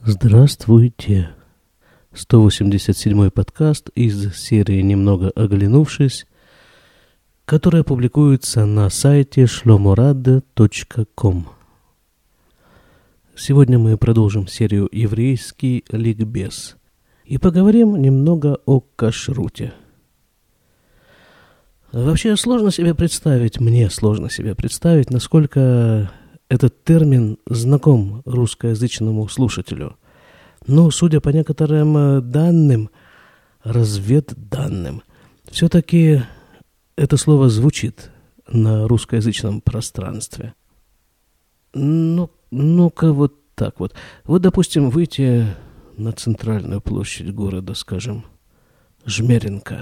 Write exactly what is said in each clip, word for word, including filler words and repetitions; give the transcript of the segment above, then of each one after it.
Здравствуйте! сто восемьдесят седьмой подкаст из серии «Немного оглянувшись», которая публикуется на сайте шломорад точка ком. Сегодня мы продолжим серию «Еврейский ликбез» и поговорим немного о кашруте. Вообще сложно себе представить, мне сложно себе представить, насколько этот термин знаком русскоязычному слушателю. Но, судя по некоторым данным, разведданным, все-таки это слово звучит на русскоязычном пространстве. Ну, ну-ка вот так вот. Вот, допустим, выйти на центральную площадь города, скажем, Жмеринка.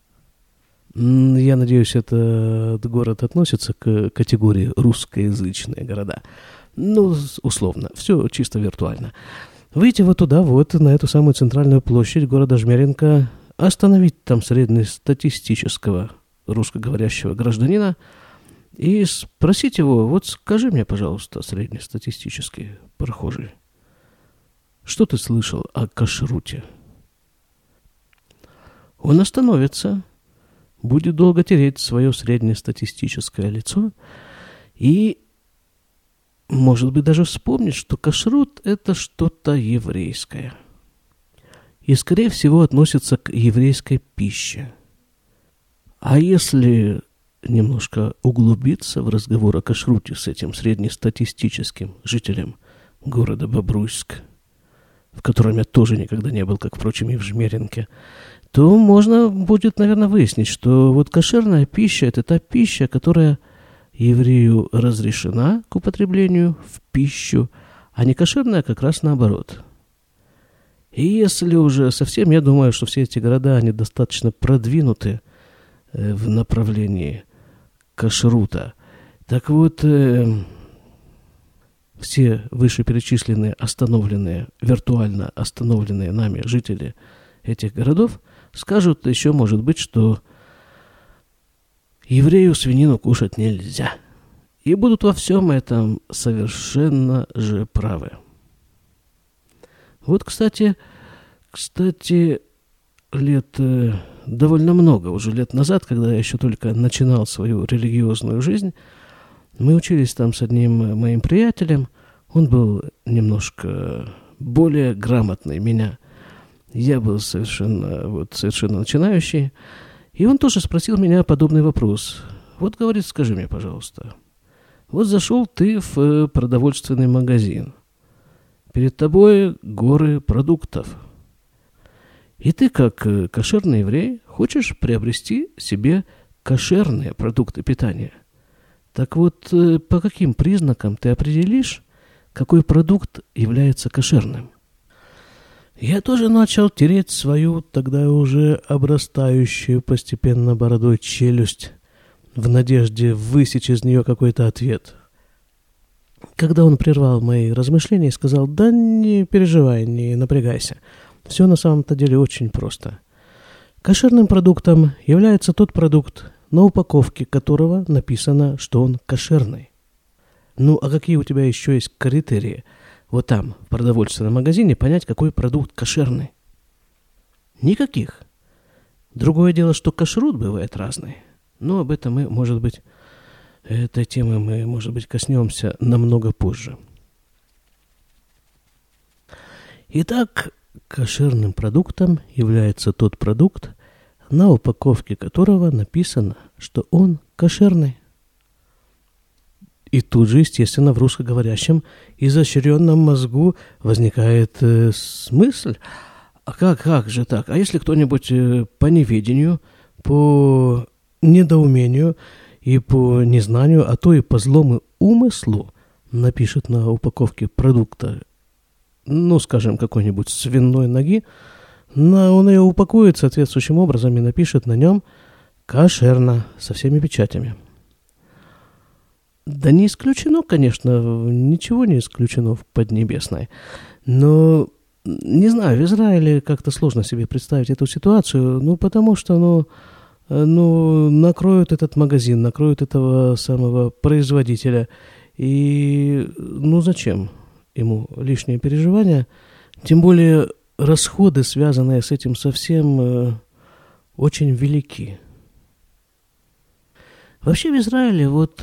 Я надеюсь, этот город относится к категории русскоязычные города. Ну, условно, все чисто виртуально. Выйти вот туда, вот на эту самую центральную площадь города Жмеринка, остановить там среднестатистического русскоговорящего гражданина и спросить его: вот скажи мне, пожалуйста, среднестатистический прохожий, что ты слышал о кашруте? Он остановится, будет долго тереть свое среднестатистическое лицо и, может быть, даже вспомнит, что кашрут – это что-то еврейское. И, скорее всего, относится к еврейской пище. А если немножко углубиться в разговор о кашруте с этим среднестатистическим жителем города Бобруйск, в котором я тоже никогда не был, как, впрочем, и в Жмеринке, то можно будет, наверное, выяснить, что вот кошерная пища – это та пища, которая еврею разрешена к употреблению в пищу, а не кошерная как раз наоборот. И если уже совсем, я думаю, что все эти города, они достаточно продвинуты в направлении кашрута. Так вот, э, все вышеперечисленные остановленные, виртуально остановленные нами жители этих городов скажут еще, может быть, что еврею свинину кушать нельзя. И будут во всем этом совершенно же правы. Вот, кстати, кстати, лет э, довольно много, уже лет назад, когда я еще только начинал свою религиозную жизнь, мы учились там с одним моим приятелем. Он был немножко более грамотный меня. Я был совершенно, вот, совершенно начинающий. И он тоже спросил меня подобный вопрос. Вот, говорит, скажи мне, пожалуйста, вот зашел ты в продовольственный магазин. Перед тобой горы продуктов. И ты, как кошерный еврей, хочешь приобрести себе кошерные продукты питания. Так вот, по каким признакам ты определишь, какой продукт является кошерным? Я тоже начал тереть свою, тогда уже обрастающую постепенно бородой челюсть, в надежде высечь из нее какой-то ответ. Когда он прервал мои размышления и сказал: да не переживай, не напрягайся, все на самом-то деле очень просто. Кошерным продуктом является тот продукт, на упаковке которого написано, что он кошерный. Ну, а какие у тебя еще есть критерии вот там, в продовольственном магазине, понять, какой продукт кошерный? Никаких. Другое дело, что кашрут бывает разный. Но об этом мы, может быть, этой темы мы, может быть, коснемся намного позже. Итак, кошерным продуктом является тот продукт, на упаковке которого написано, что он кошерный. И тут же, естественно, в русскоговорящем изощренном мозгу возникает э, мысль: а как, как же так? А если кто-нибудь э, по неведению, по недоумению и по незнанию, а то и по злому умыслу напишет на упаковке продукта, ну, скажем, какой-нибудь свиной ноги, на, он ее упакует соответствующим образом и напишет на нем «кошерно» со всеми печатями. Да не исключено, конечно, ничего не исключено в Поднебесной. Но, не знаю, в Израиле как-то сложно себе представить эту ситуацию, ну, потому что, ну, ну, накроют этот магазин, накроют этого самого производителя. И, ну, зачем ему лишние переживания Тем более расходы, связанные с этим совсем, очень велики. Вообще в Израиле вот,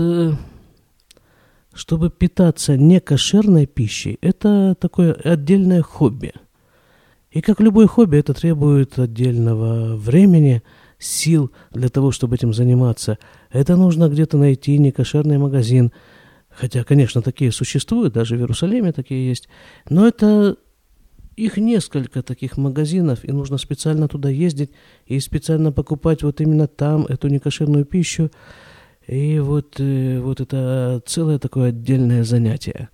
чтобы питаться некошерной пищей, это такое отдельное хобби. И как любое хобби, это требует отдельного времени, сил для того, чтобы этим заниматься. Это нужно где-то найти некошерный магазин. Хотя, конечно, такие существуют, даже в Иерусалиме такие есть. Но это их несколько таких магазинов, и нужно специально туда ездить и специально покупать вот именно там эту некошерную пищу. И вот, вот это целое такое отдельное занятие.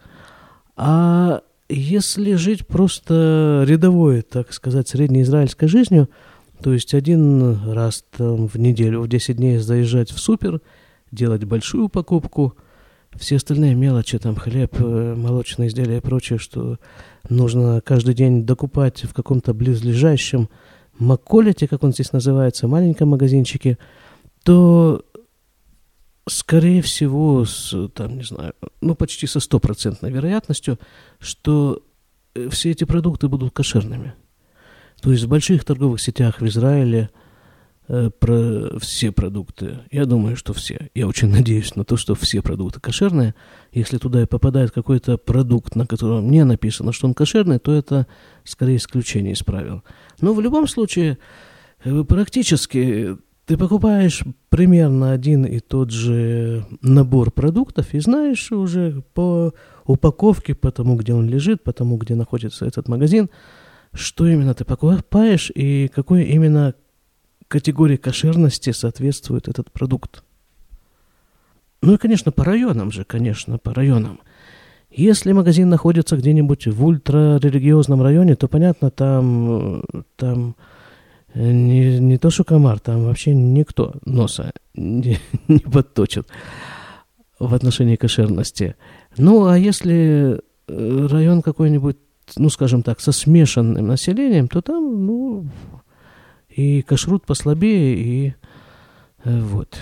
А если жить просто рядовой, так сказать, среднеизраильской жизнью, то есть один раз там в неделю, в десять дней заезжать в супер, делать большую покупку, все остальные мелочи, там хлеб, молочные изделия и прочее, что нужно каждый день докупать в каком-то близлежащем макколете, как он здесь называется, маленьком магазинчике, то, скорее всего, с, там, не знаю, ну, почти со стопроцентной вероятностью, что все эти продукты будут кошерными. То есть в больших торговых сетях в Израиле э, про все продукты, я думаю, что все, я очень надеюсь на то, что все продукты кошерные. Если туда и попадает какой-то продукт, на котором не написано, что он кошерный, то это скорее исключение из правил. Но в любом случае, э, практически ты покупаешь примерно один и тот же набор продуктов и знаешь уже по упаковке, по тому, где он лежит, по тому, где находится этот магазин, что именно ты покупаешь и какой именно категории кошерности соответствует этот продукт. Ну и, конечно, по районам же, конечно, по районам. Если магазин находится где-нибудь в ультрарелигиозном районе, то, понятно, там, там не, не то что комар, там вообще никто носа не, не подточит в отношении кошерности. Ну, а если район какой-нибудь, ну, скажем так, со смешанным населением, то там, ну, и кашрут послабее, и э, вот.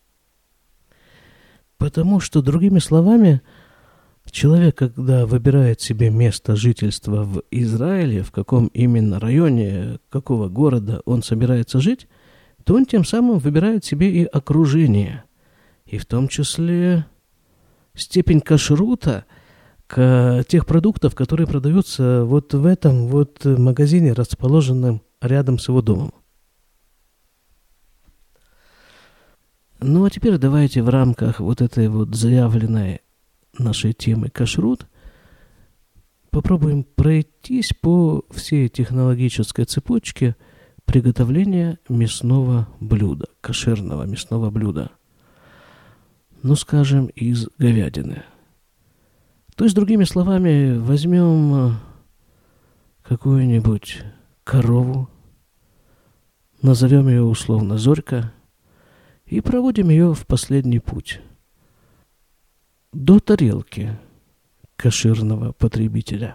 Потому что, другими словами, человек, когда выбирает себе место жительства в Израиле, в каком именно районе, какого города он собирается жить, то он тем самым выбирает себе и окружение, и в том числе степень кашрута к тех продуктов, которые продаются вот в этом вот магазине, расположенном рядом с его домом. Ну, а теперь давайте в рамках вот этой вот заявленной нашей темы кашрут попробуем пройтись по всей технологической цепочке приготовления мясного блюда, кошерного мясного блюда. Ну, скажем, из говядины. То есть, другими словами, возьмем какую-нибудь корову, назовем ее условно Зорька, и проводим ее в последний путь. До тарелки кошерного потребителя.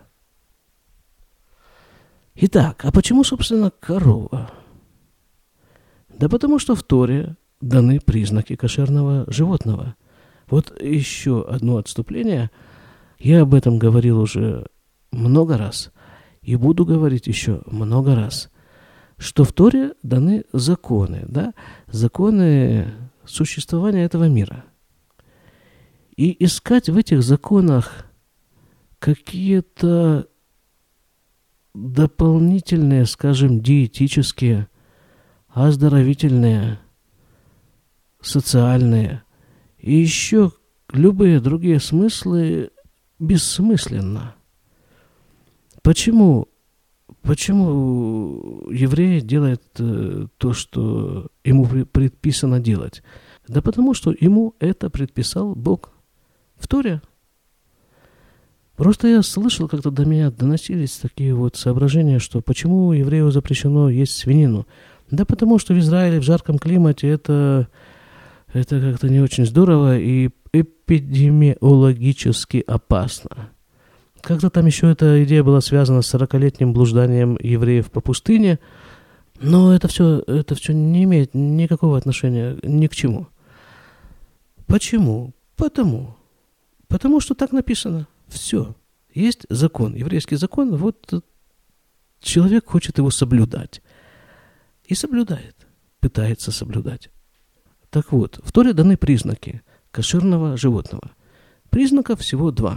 Итак, а почему, собственно, корова? Да потому что в Торе даны признаки кошерного животного. Вот еще одно отступление. Я об этом говорил уже много раз и буду говорить еще много раз, что в Торе даны законы, да, законы существования этого мира. И искать в этих законах какие-то дополнительные, скажем, диетические, оздоровительные, социальные и еще любые другие смыслы бессмысленно. Почему? Почему еврей делает э, то, что ему предписано делать? Да потому что ему это предписал Бог в Торе. Просто я слышал, как-то до меня доносились такие вот соображения, что почему еврею запрещено есть свинину? Да потому что в Израиле в жарком климате это, это как-то не очень здорово и эпидемиологически опасно. Как-то там еще эта идея была связана с сорокалетним блужданием евреев по пустыне, но это все, это все не имеет никакого отношения ни к чему. Почему? Потому. Потому что так написано. Все. Есть закон, еврейский закон, вот человек хочет его соблюдать. И соблюдает, пытается соблюдать. Так вот, в Торе даны признаки кошерного животного. Признаков всего два.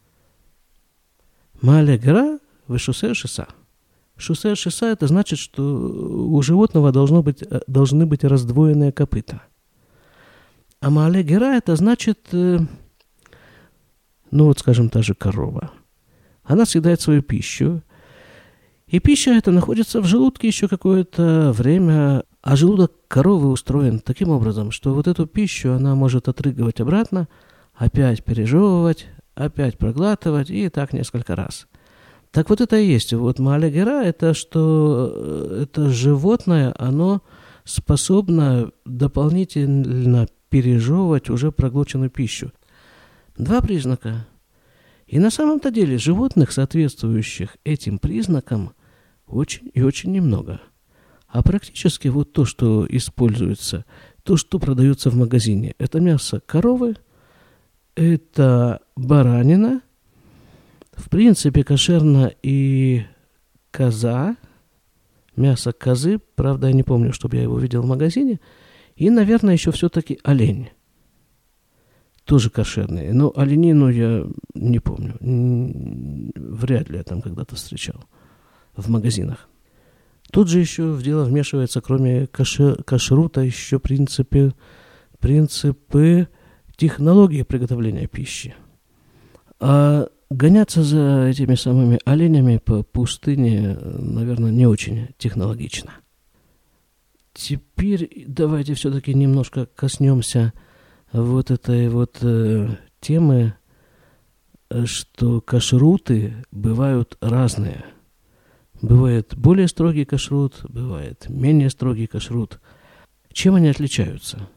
Маале гера вешусе шиса. Шусе шиса — это значит, что у животного должно быть, должны быть раздвоенные копыта. А маале гера — это значит, ну вот, скажем, та же корова. Она съедает свою пищу, и пища эта находится в желудке еще какое-то время, а желудок коровы устроен таким образом, что вот эту пищу она может отрыгивать обратно, опять пережевывать, опять проглатывать, и так несколько раз. Так вот это и есть. Вот маале гера — это что это животное, оно способно дополнительно пережевывать уже проглоченную пищу. Два признака. И на самом-то деле животных, соответствующих этим признакам, очень и очень немного. А практически вот то, что используется, то, что продается в магазине, это мясо коровы, это баранина, в принципе, кошерна и коза, мясо козы, правда, я не помню, чтобы я его видел в магазине, и, наверное, еще все-таки олень. Тоже кошерные. Но оленину я не помню. Вряд ли я там когда-то встречал в магазинах. Тут же еще в дело вмешивается, кроме кашер, кашрута, еще принципы, принципы технологии приготовления пищи. А гоняться за этими самыми оленями по пустыне, наверное, не очень технологично. Теперь давайте все-таки немножко коснемся вот этой вот э, темы, что кашруты бывают разные. Бывает более строгий кашрут, бывает менее строгий кашрут. Чем они отличаются?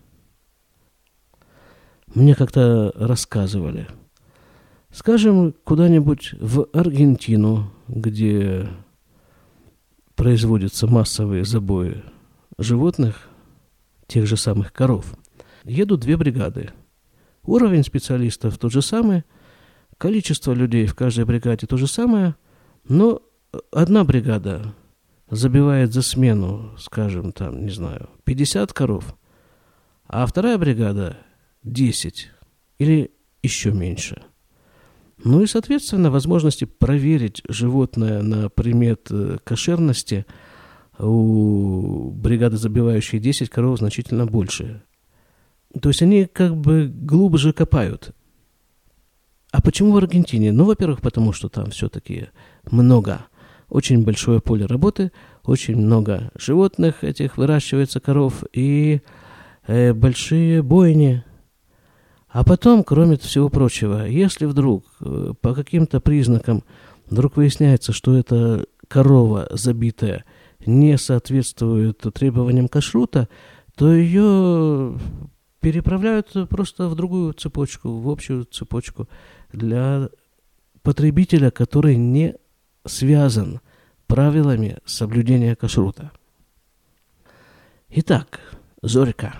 Мне как-то рассказывали. Скажем, куда-нибудь в Аргентину, где производятся массовые забои животных, тех же самых коров, едут две бригады. Уровень специалистов тот же самый, количество людей в каждой бригаде то же самое, но одна бригада забивает за смену, скажем, там, не знаю, пятьдесят коров, а вторая бригада десять или еще меньше. Ну и, соответственно, возможности проверить животное на предмет кошерности у бригады, забивающей десять коров, значительно больше. То есть они как бы глубже копают. А почему в Аргентине? Ну, во-первых, потому что там все-таки много, очень большое поле работы, очень много животных этих выращивается, коров, и э, большие бойни. А потом, кроме всего прочего, если вдруг э, по каким-то признакам вдруг выясняется, что эта корова забитая не соответствует требованиям кашрута, то ее переправляют просто в другую цепочку, в общую цепочку для потребителя, который не связан правилами соблюдения кашрута. Итак, зорька.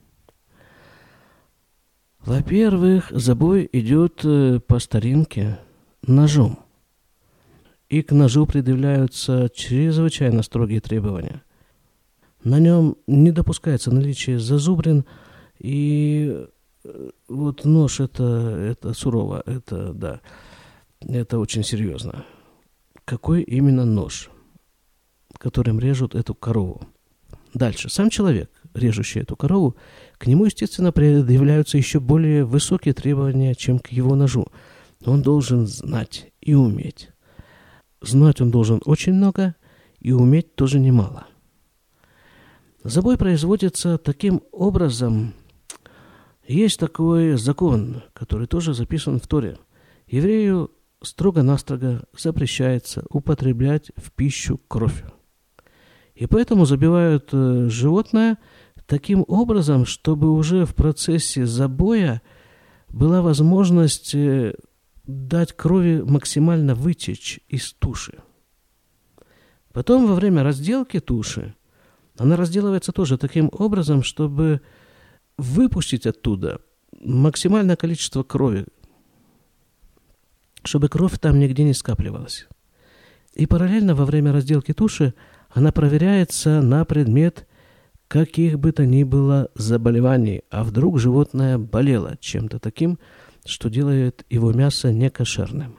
Во-первых, забой идет по старинке ножом. И к ножу предъявляются чрезвычайно строгие требования. На нем не допускается наличие зазубрин, и вот нож это, это сурово, это да, это очень серьезно. Какой именно нож, которым режут эту корову? Дальше. Сам человек, режущий эту корову, к нему, естественно, предъявляются еще более высокие требования, чем к его ножу. Он должен знать и уметь. Знать он должен очень много, и уметь тоже немало. Забой производится таким образом. Есть такой закон, который тоже записан в Торе. Еврею строго-настрого запрещается употреблять в пищу кровь. И поэтому забивают животное таким образом, чтобы уже в процессе забоя была возможность дать крови максимально вытечь из туши. Потом во время разделки туши она разделывается тоже таким образом, чтобы выпустить оттуда максимальное количество крови, чтобы кровь там нигде не скапливалась. И параллельно во время разделки туши она проверяется на предмет каких бы то ни было заболеваний, а вдруг животное болело чем-то таким, что делает его мясо некошерным.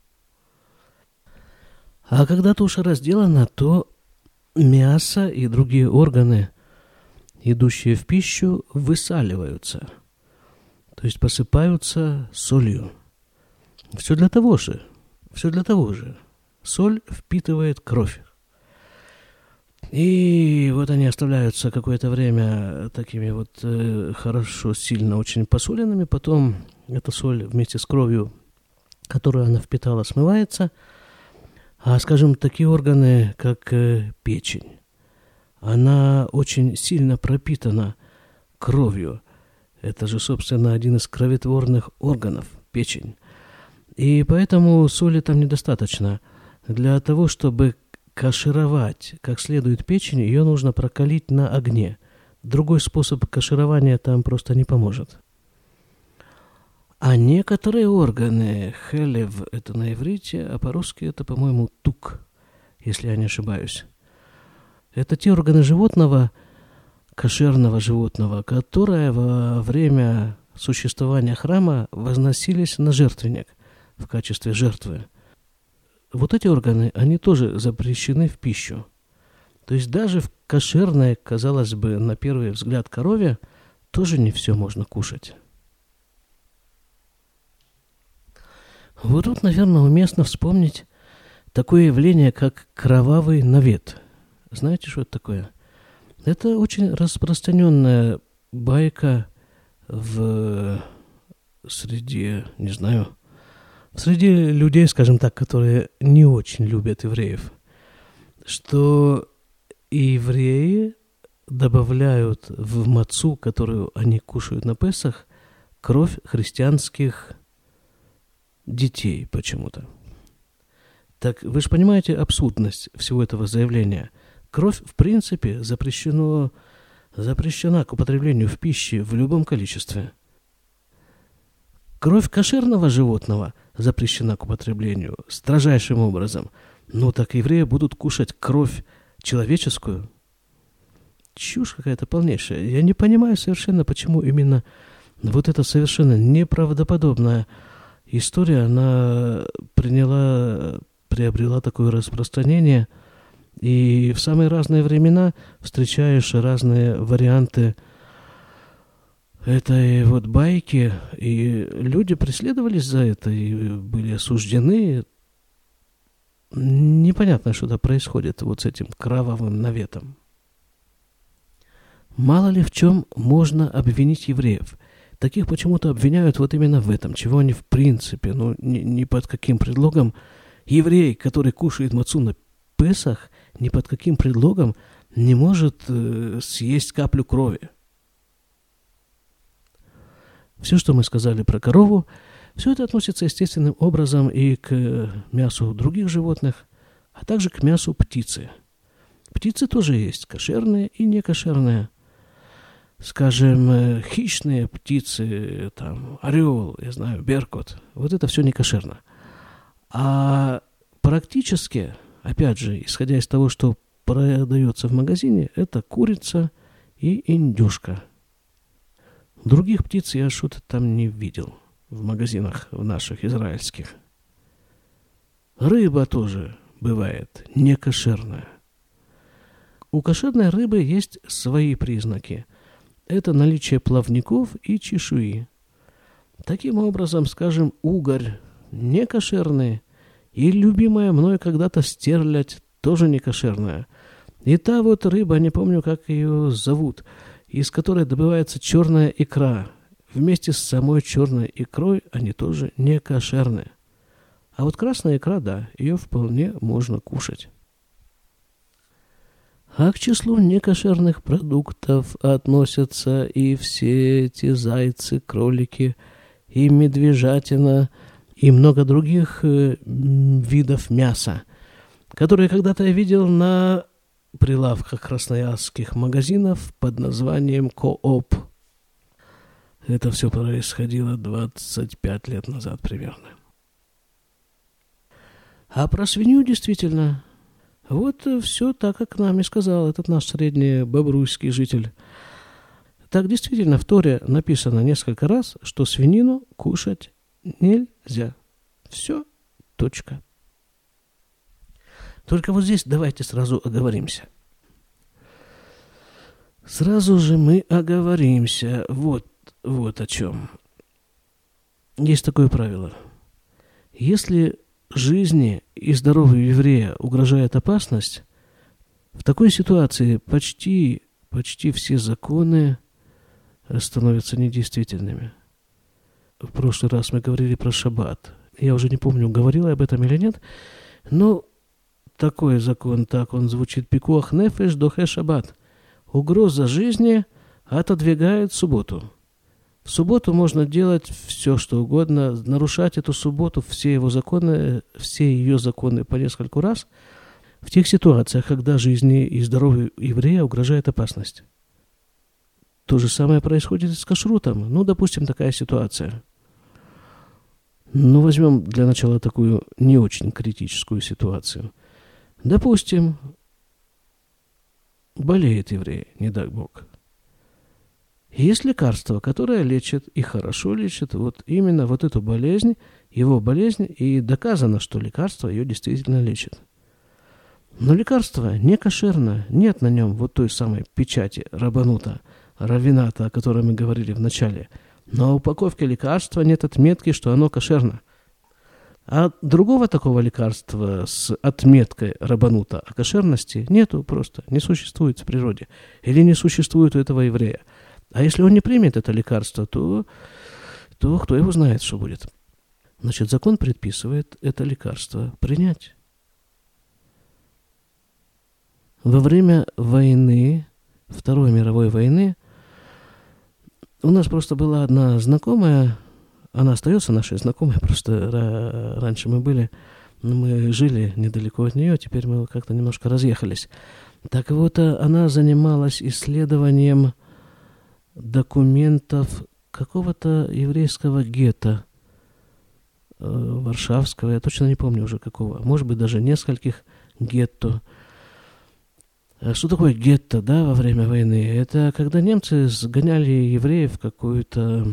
А когда туша разделана, то мясо и другие органы, идущие в пищу, высаливаются, то есть посыпаются солью. Все для того же, все для того же. Соль впитывает кровь. И вот они оставляются какое-то время такими вот э, хорошо, сильно очень посоленными. Потом эта соль вместе с кровью, которую она впитала, смывается. А, скажем, такие органы, как э, печень, она очень сильно пропитана кровью. Это же, собственно, один из кроветворных органов, печень. И поэтому соли там недостаточно. Для того, чтобы кашировать как следует печень, ее нужно прокалить на огне. Другой способ каширования там просто не поможет. А некоторые органы, хелев это на иврите, а по-русски это, по-моему, тук, если я не ошибаюсь. Это те органы животного, кошерного животного, которые во время существования храма возносились на жертвенник в качестве жертвы. Вот эти органы, они тоже запрещены в пищу. То есть даже в кошерной, казалось бы, на первый взгляд корове, тоже не все можно кушать. Вот тут, наверное, уместно вспомнить такое явление, как кровавый навет. Знаете, что это такое? Это очень распространенная байка в среди, не знаю, среди людей, скажем так, которые не очень любят евреев, что евреи добавляют в мацу, которую они кушают на Песах, кровь христианских детей почему-то. Так вы же понимаете абсурдность всего этого заявления. Кровь, в принципе, запрещено, запрещена к употреблению в пище в любом количестве. Кровь кошерного животного запрещена к употреблению строжайшим образом. Ну так евреи будут кушать кровь человеческую? Чушь какая-то полнейшая. Я не понимаю совершенно, почему именно вот эта совершенно неправдоподобная история, она приняла, приобрела такое распространение. И в самые разные времена встречаешь разные варианты этой вот байки, и люди преследовались за это и были осуждены. Непонятно, что-то происходит вот с этим кровавым наветом. Мало ли в чем можно обвинить евреев. Таких почему-то обвиняют вот именно в этом, чего они в принципе, ну ни, ни под каким предлогом. Еврей, который кушает мацу на Песах, ни под каким предлогом не может э, съесть каплю крови. Все, что мы сказали про корову, все это относится естественным образом и к мясу других животных, а также к мясу птицы. Птицы тоже есть кошерные и некошерные. Скажем, хищные птицы, там, орел, я знаю, беркут, вот это все не кошерно. А практически, опять же, исходя из того, что продается в магазине, это курица и индюшка. Других птиц я что-то там не видел в магазинах в наших израильских. Рыба тоже бывает некошерная. У кошерной рыбы есть свои признаки. Это наличие плавников и чешуи. Таким образом, скажем, угорь некошерный, и любимая мной когда-то стерлядь тоже некошерная. И та вот рыба, не помню, как ее зовут, из которой добывается черная икра. Вместе с самой черной икрой они тоже некошерные. А вот красная икра, да, ее вполне можно кушать. А к числу некошерных продуктов относятся и все эти зайцы, кролики, и медвежатина, и много других э, видов мяса, которые когда-то я видел на прилавках красноярских магазинов под названием Кооп. Это все происходило двадцать пять лет назад примерно. А про свинью действительно, вот все так, как нам и сказал этот наш средний бобруйский житель. Так действительно в Торе написано несколько раз, что свинину кушать нельзя. Все, точка. Только вот здесь давайте сразу оговоримся. Сразу же мы оговоримся вот, вот о чем. Есть такое правило. Если жизни и здоровью еврея угрожает опасность, в такой ситуации почти, почти все законы становятся недействительными. В прошлый раз мы говорили про шаббат. Я уже не помню, говорил я об этом или нет, но такой закон, так он звучит: пикуах нефеш дохе шаббат. Угроза жизни отодвигает субботу. В субботу можно делать все, что угодно, нарушать эту субботу, все его законы, все ее законы по нескольку раз, в тех ситуациях, когда жизни и здоровью еврея угрожает опасность. То же самое происходит и с кашрутом. Ну, допустим, такая ситуация. Ну, возьмем для начала такую не очень критическую ситуацию. Допустим, болеет еврей, не дай Бог. Есть лекарство, которое лечит и хорошо лечит вот именно вот эту болезнь, его болезнь, и доказано, что лекарство ее действительно лечит. Но лекарство не кошерно, нет на нем вот той самой печати рабанута, равината, о которой мы говорили в начале. На упаковке лекарства нет отметки, что оно кошерно. А другого такого лекарства с отметкой рабанута о кошерности нету просто, не существует в природе. Или не существует у этого еврея. А если он не примет это лекарство, то, то кто его знает, что будет. Значит, закон предписывает это лекарство принять. Во время войны, Второй мировой войны, у нас просто была одна знакомая, она остается нашей знакомой, просто раньше мы были, мы жили недалеко от нее, теперь мы как-то немножко разъехались. Так вот, она занималась исследованием документов какого-то еврейского гетто, э, варшавского, я точно не помню уже какого, может быть, даже нескольких гетто. Что такое гетто, да, во время войны? Это когда немцы сгоняли евреев в какой-то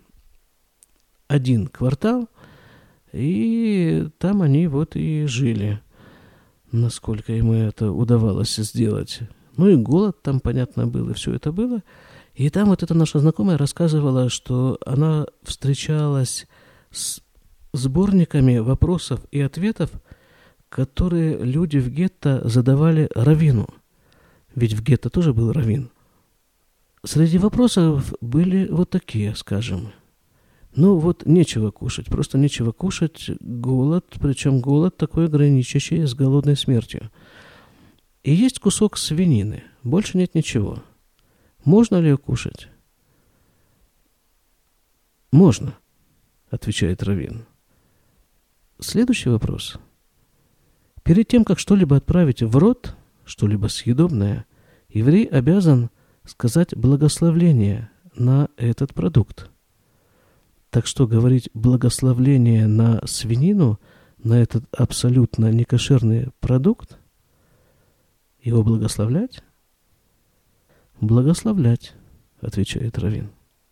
один квартал, и там они вот и жили, насколько ему это удавалось сделать. Ну и голод там, понятно, был, и все это было. И там вот эта наша знакомая рассказывала, что она встречалась с сборниками вопросов и ответов, которые люди в гетто задавали раввину. Ведь в гетто тоже был раввин. Среди вопросов были вот такие, скажем. Ну вот нечего кушать, просто нечего кушать, голод, причем голод такой граничащий с голодной смертью. И есть кусок свинины, больше нет ничего. Можно ли ее кушать? Можно, отвечает раввин. Следующий вопрос. Перед тем, как что-либо отправить в рот, что-либо съедобное, еврей обязан сказать благословление на этот продукт. Так что говорить благословление на свинину, на этот абсолютно некошерный продукт, его благословлять? Благословлять, отвечает раввин.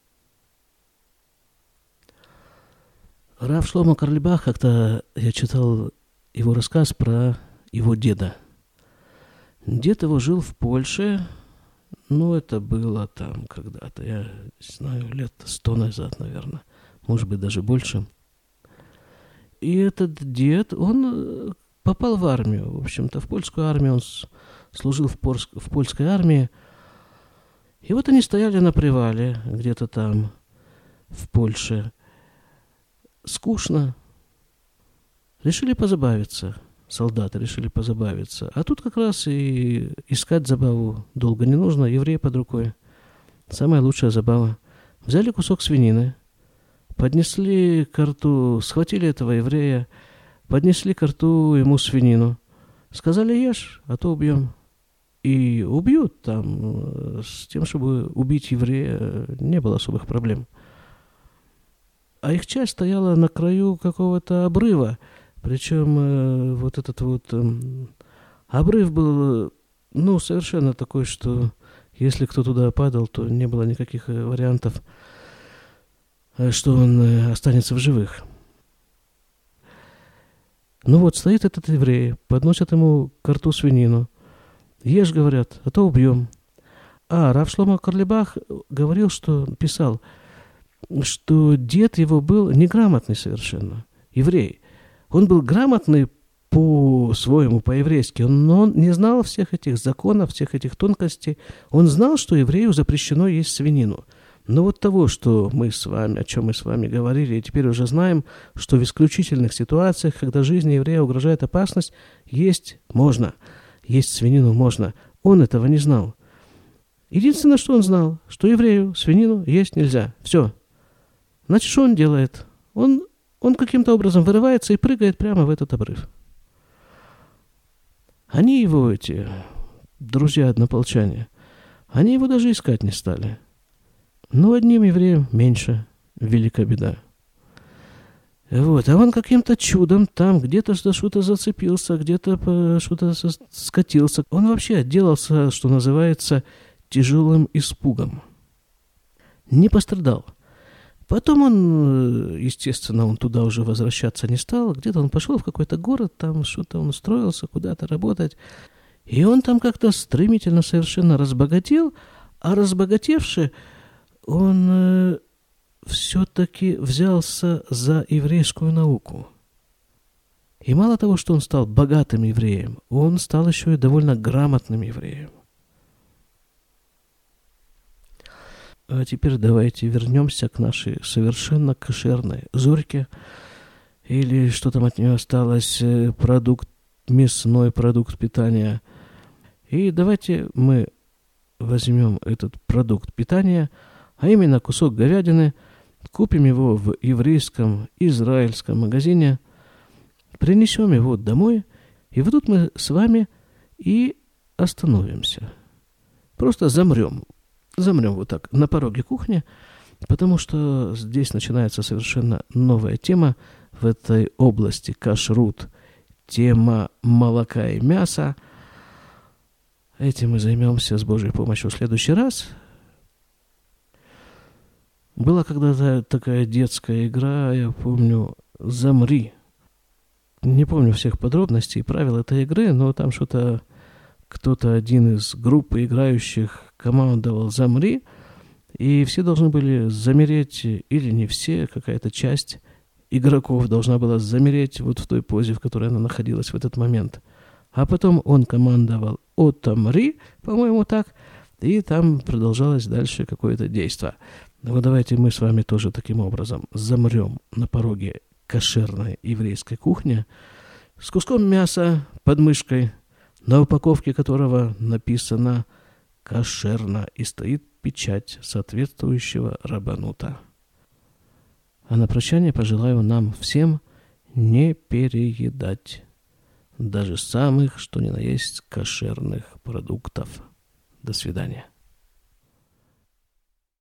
Рав Шломо Карлибах, как-то я читал его рассказ про его деда. Дед его жил в Польше, ну, это было там когда-то, я не знаю, лет сто назад, наверное, может быть, даже больше. И этот дед, он попал в армию, в общем-то, в польскую армию, он служил в, польск, в польской армии. И вот они стояли на привале, где-то там, в Польше. Скучно. Решили позабавиться. Солдаты решили позабавиться. А тут как раз и искать забаву долго не нужно. Еврей под рукой. Самая лучшая забава. Взяли кусок свинины, поднесли к рту, схватили этого еврея, поднесли к рту ему свинину. Сказали: ешь, а то убьем. И убьют там. С тем, чтобы убить еврея, не было особых проблем. А их часть стояла на краю какого-то обрыва. Причем э, вот этот вот э, обрыв был, ну, совершенно такой, что если кто туда падал, то не было никаких э, вариантов, э, что он э, останется в живых. Ну вот, стоит этот еврей, подносят ему ко рту свинину. Ешь, говорят, а то убьем. А Рав Шломо Карлибах говорил, что, писал, что дед его был неграмотный совершенно, еврей. Он был грамотный по-своему, по-еврейски, но он не знал всех этих законов, всех этих тонкостей. Он знал, что еврею запрещено есть свинину. Но вот того, что мы с вами, о чем мы с вами говорили, и теперь уже знаем, что в исключительных ситуациях, когда жизни еврея угрожает опасность, есть можно, есть свинину можно. Он этого не знал. Единственное, что он знал, что еврею свинину есть нельзя. Все. Значит, что он делает? Он, он каким-то образом вырывается и прыгает прямо в этот обрыв. Они его, эти друзья-однополчане, они его даже искать не стали. Но одним евреем меньше, велика беда. Вот, а он каким-то чудом там где-то что-то зацепился, где-то что-то скатился. Он вообще отделался, что называется, тяжелым испугом. Не пострадал. Потом он, естественно, он туда уже возвращаться не стал. Где-то он пошел в какой-то город, там что-то он устроился, куда-то работать. И он там как-то стремительно совершенно разбогател, а разбогатевший он э, все-таки взялся за еврейскую науку. И мало того, что он стал богатым евреем, он стал еще и довольно грамотным евреем. А теперь давайте вернемся к нашей совершенно кошерной зорьке. Или что там от нее осталось, продукт, мясной продукт питания. И давайте мы возьмем этот продукт питания, а именно кусок говядины, купим его в еврейском, израильском магазине, принесем его домой, и вот тут мы с вами и остановимся. Просто замрем. Замрем вот так на пороге кухни, потому что здесь начинается совершенно новая тема в этой области кашрут, тема молока и мяса. Этим мы займемся с Божьей помощью в следующий раз. Была когда-то такая детская игра, я помню, «Замри». Не помню всех подробностей и правил этой игры, но там что-то кто-то один из группы играющих командовал «Замри», и все должны были замереть, или не все, какая-то часть игроков должна была замереть вот в той позе, в которой она находилась в этот момент. А потом он командовал «Отомри», по-моему, так, и там продолжалось дальше какое-то действие. Вот давайте мы с вами тоже таким образом замрем на пороге кошерной еврейской кухни с куском мяса под мышкой, на упаковке которого написано «кошерно» и стоит печать соответствующего рабанута. А на прощание пожелаю нам всем не переедать даже самых, что ни на есть, кошерных продуктов. До свидания.